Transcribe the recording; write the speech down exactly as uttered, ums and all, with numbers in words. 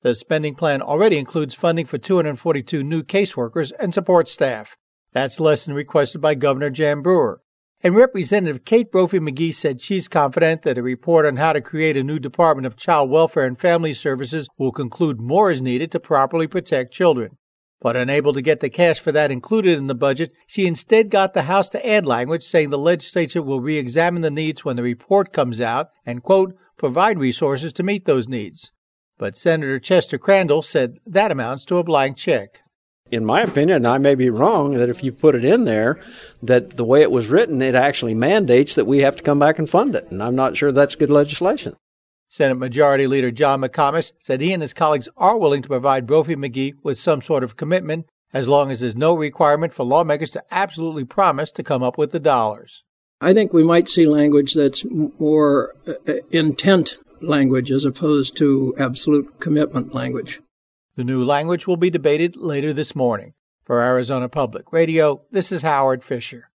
The spending plan already includes funding for two hundred forty-two new caseworkers and support staff. That's less than requested by Governor Jan Brewer. And Representative Kate Brophy-McGee said she's confident that a report on how to create a new Department of Child Welfare and Family Services will conclude more is needed to properly protect children. But unable to get the cash for that included in the budget, she instead got the House to add language saying the legislature will re-examine the needs when the report comes out and, quote, provide resources to meet those needs. But Senator Chester Crandall said that amounts to a blank check. In my opinion, and I may be wrong, that if you put it in there, that the way it was written, it actually mandates that we have to come back and fund it. And I'm not sure that's good legislation. Senate Majority Leader John McComas said he and his colleagues are willing to provide Brophy-McGee with some sort of commitment as long as there's no requirement for lawmakers to absolutely promise to come up with the dollars. I think we might see language that's more uh, intent language as opposed to absolute commitment language. The new language will be debated later this morning. For Arizona Public Radio, this is Howard Fisher.